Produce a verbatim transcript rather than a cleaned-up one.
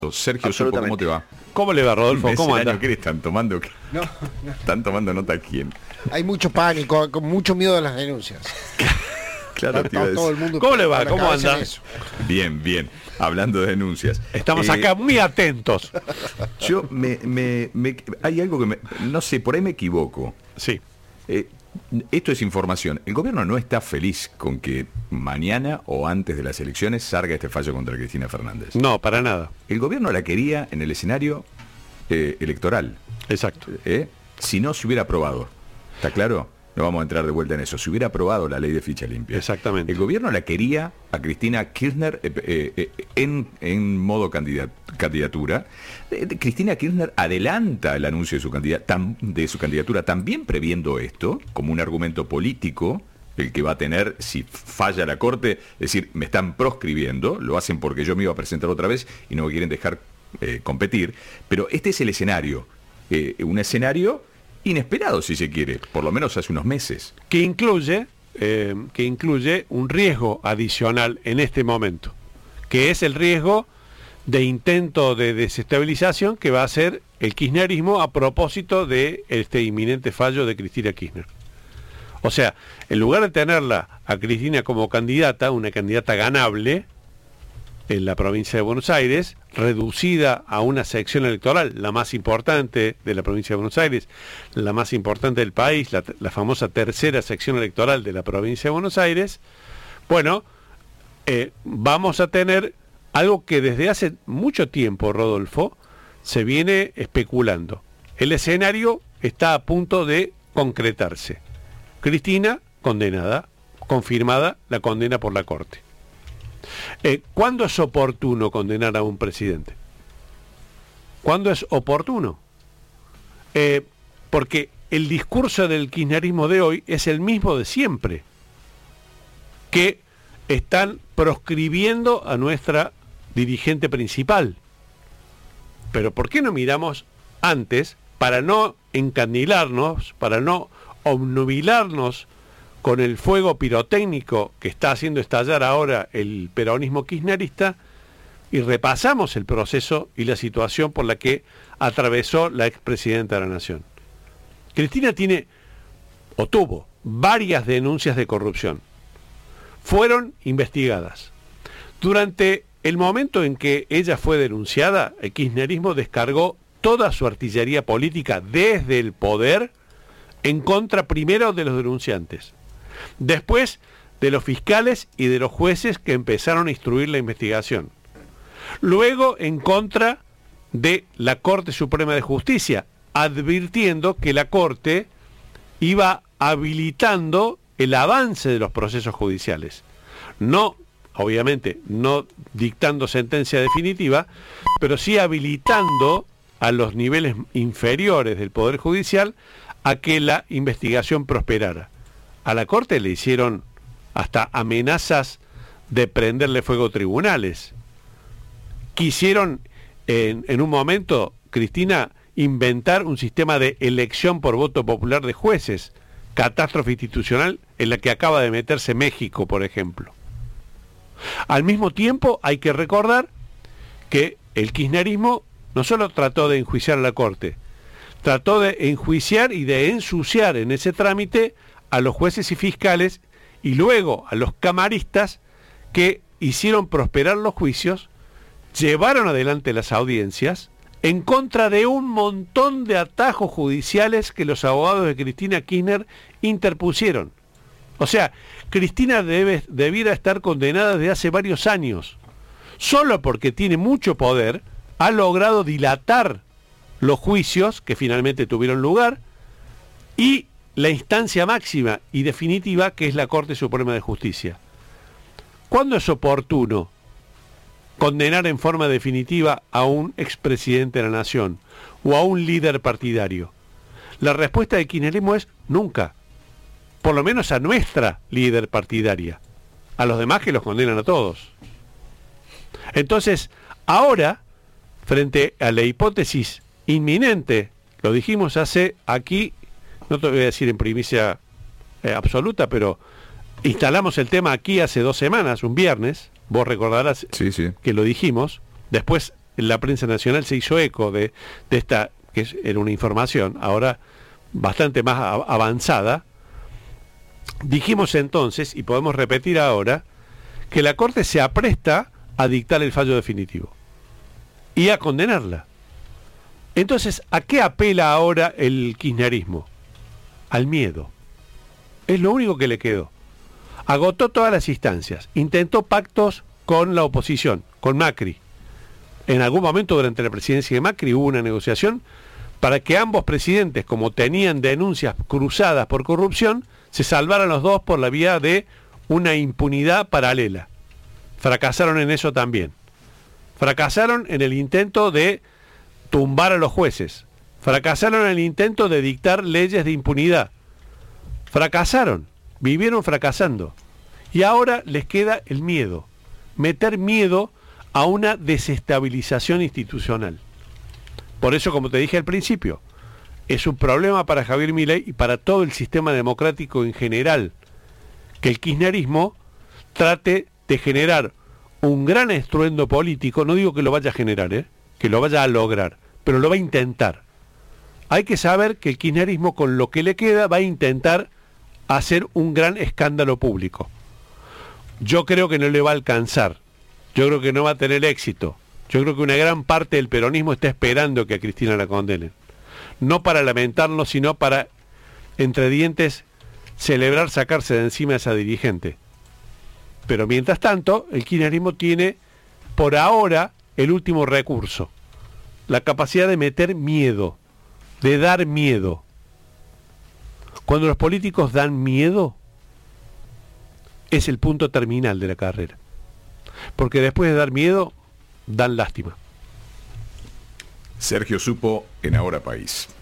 Sergio Supo, ¿cómo te va? ¿Cómo le va, Rodolfo? ¿Cómo anda? ¿Qué están tomando? No, no. ¿Están tomando nota quién? Hay mucho pánico, con mucho miedo a las denuncias. Claro, Está todo el mundo. ¿Cómo le va? ¿Cómo anda? Bien, bien. Hablando de denuncias. Estamos eh, acá muy atentos. Yo me, me, me... Hay algo que me... No sé, por ahí me equivoco. Sí. Eh, esto es información. El gobierno no está feliz con que mañana o antes de las elecciones salga este fallo contra Cristina Fernández. No, para nada. El gobierno la quería en el escenario eh, electoral. Exacto. ¿Eh? Si no se hubiera aprobado. ¿Está claro? No vamos a entrar de vuelta en eso. Si hubiera aprobado la ley de ficha limpia. Exactamente. El gobierno la quería a Cristina Kirchner eh, eh, eh, en, en modo candidat, candidatura. Eh, Cristina Kirchner adelanta el anuncio de su, candidat, tam, de su candidatura, también previendo esto como un argumento político, el que va a tener si falla la Corte, es decir, me están proscribiendo, lo hacen porque yo me iba a presentar otra vez y no me quieren dejar eh, competir. Pero este es el escenario. Eh, un escenario inesperado, si se quiere, por lo menos hace unos meses. Que incluye, eh, que incluye un riesgo adicional en este momento, que es el riesgo de intento de desestabilización que va a hacer el kirchnerismo a propósito de este inminente fallo de Cristina Kirchner. O sea, en lugar de tenerla a Cristina como candidata, una candidata ganable en la provincia de Buenos Aires, reducida a una sección electoral, la más importante de la provincia de Buenos Aires, la más importante del país, la, la famosa tercera sección electoral de la provincia de Buenos Aires, bueno, eh, vamos a tener algo que desde hace mucho tiempo, Rodolfo, se viene especulando. El escenario está a punto de concretarse. Cristina, condenada, confirmada la condena por la Corte. Eh, ¿Cuándo es oportuno condenar a un presidente? ¿Cuándo es oportuno? Eh, porque el discurso del kirchnerismo de hoy es el mismo de siempre, que están proscribiendo a nuestra dirigente principal. Pero ¿por qué no miramos antes, para no encandilarnos, para no obnubilarnos con el fuego pirotécnico que está haciendo estallar ahora el peronismo kirchnerista, y repasamos el proceso y la situación por la que atravesó la expresidenta de la Nación? Cristina tiene, o tuvo, varias denuncias de corrupción. Fueron investigadas. Durante el momento en que ella fue denunciada, el kirchnerismo descargó toda su artillería política desde el poder en contra primero de los denunciantes, después de los fiscales y de los jueces que empezaron a instruir la investigación, luego en contra de la Corte Suprema de Justicia, advirtiendo que la Corte iba habilitando el avance de los procesos judiciales. No, obviamente, no dictando sentencia definitiva, pero sí habilitando a los niveles inferiores del Poder Judicial a que la investigación prosperara. A la Corte le hicieron hasta amenazas de prenderle fuego a tribunales. Quisieron en, en un momento, Cristina, inventar un sistema de elección por voto popular de jueces, catástrofe institucional en la que acaba de meterse México, por ejemplo. Al mismo tiempo, hay que recordar que el kirchnerismo no solo trató de enjuiciar a la Corte, trató de enjuiciar y de ensuciar en ese trámite a los jueces y fiscales, y luego a los camaristas que hicieron prosperar los juicios, llevaron adelante las audiencias en contra de un montón de atajos judiciales que los abogados de Cristina Kirchner interpusieron. O sea, Cristina debe, debiera estar condenada desde hace varios años. Solo porque tiene mucho poder, ha logrado dilatar los juicios que finalmente tuvieron lugar y la instancia máxima y definitiva, que es la Corte Suprema de Justicia. ¿Cuándo es oportuno condenar en forma definitiva a un expresidente de la Nación o a un líder partidario? La respuesta del kirchnerismo es nunca. Por lo menos a nuestra líder partidaria. A los demás que los condenan a todos. Entonces, ahora, frente a la hipótesis inminente, lo dijimos hace aquí, no te voy a decir en primicia eh, absoluta, pero instalamos el tema aquí hace dos semanas, un viernes, vos recordarás sí, sí. que lo dijimos, después la prensa nacional se hizo eco de, de esta, que es, era una información ahora bastante más a, avanzada. Dijimos entonces, y podemos repetir ahora, que la Corte se apresta a dictar el fallo definitivo y a condenarla. Entonces, ¿a qué apela ahora el kirchnerismo? Al miedo. Es lo único que le quedó. Agotó todas las instancias, intentó pactos con la oposición, con Macri. En algún momento durante la presidencia de Macri hubo una negociación para que ambos presidentes, como tenían denuncias cruzadas por corrupción, se salvaran los dos por la vía de una impunidad paralela. Fracasaron en eso también. Fracasaron en el intento de tumbar a los jueces. Fracasaron en el intento de dictar leyes de impunidad. Fracasaron, vivieron fracasando. Y ahora les queda el miedo. Meter miedo a una desestabilización institucional. Por eso, como te dije al principio, es un problema para Javier Milei y para todo el sistema democrático en general, que el kirchnerismo trate de generar un gran estruendo político. No digo que lo vaya a generar, ¿eh? que lo vaya a lograr, pero lo va a intentar. Hay que saber que el kirchnerismo, con lo que le queda, va a intentar hacer un gran escándalo público. Yo creo que no le va a alcanzar. Yo creo que no va a tener éxito. Yo creo que una gran parte del peronismo está esperando que a Cristina la condenen. No para lamentarlo, sino para, entre dientes, celebrar sacarse de encima a esa dirigente. Pero mientras tanto, el kirchnerismo tiene, por ahora, el último recurso. La capacidad de meter miedo, de dar miedo. Cuando los políticos dan miedo, es el punto terminal de la carrera. Porque después de dar miedo, dan lástima. Sergio Supo en Ahora País.